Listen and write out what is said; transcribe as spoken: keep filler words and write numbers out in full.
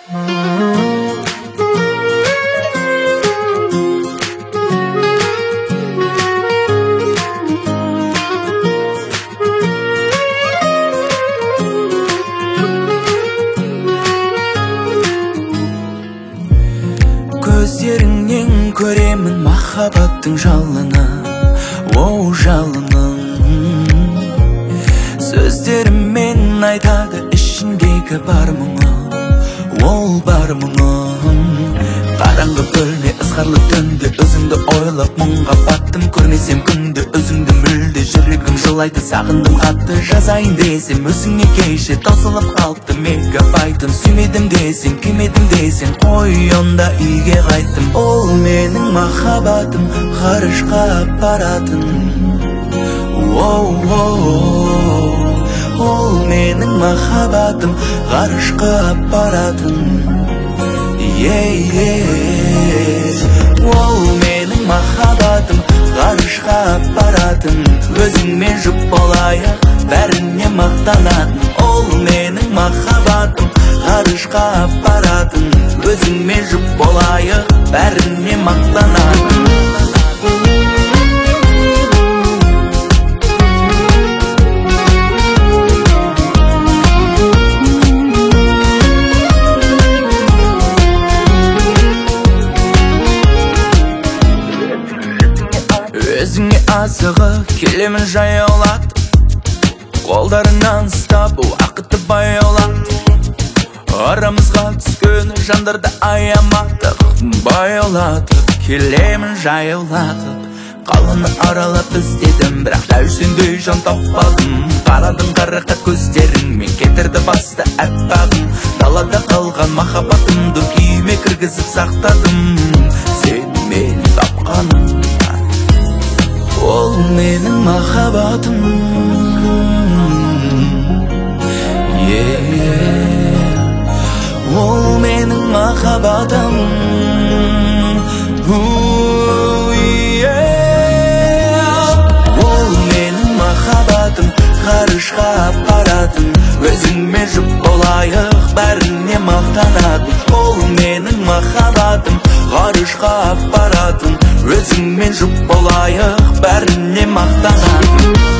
Көздеріңнен көремін махаббаттың жалыны, оу жалының. Сөздеріммен айтады ішіндегі бар мұңы, ол бар мұңым. Қараңғы бөлме ызғарлы түнде өзіңді ойлап мұңға баттым. Көрмесем күнде өзіңді мүлде жүрегім жылайды. Сағындым қатты жазайын десем өзіңе кеше таусылып қалыпты мегабайтым. Сүймедім десең күймедім десең қой онда үйге қайттым. Ол менің махаббатым ғарышқа апаратын. Ол менің махаббатым ғарышқа апаратын. Ол менің махаббатым ғарышқа апаратын. Өзіңмен жұп болайық бәріне мақтанатын. Ол менің махаббатым ғарышқа апаратын. Өзіңмен жұп болайық бәріне мақтанатын. Өзіңе асығып келемін жаяулатып, қолдарынан ұстап уақытты баяулатып. Арамызға түскен жандарды аямадық, баяулатып келемін жаяулатып. Қаланы аралап іздедім, бірақ дәл сендей жан таппадым. Қарадым қарақат көздеріңмен кетірді басты әппағым. Далада қалған махаббатымды күйіме кіргізіп сақтадым. Сен мен тапқаным, ол менің махаббатым. Ол менің махаббатым. Ол менің махаббатым ғарышқа апаратын. Өзіңмен жұп болайық бәріне мақтанатын. Ол менің махаббатым ғарышқа апаратын. Өзіңмен жұп болайық бәріне мақтанатын.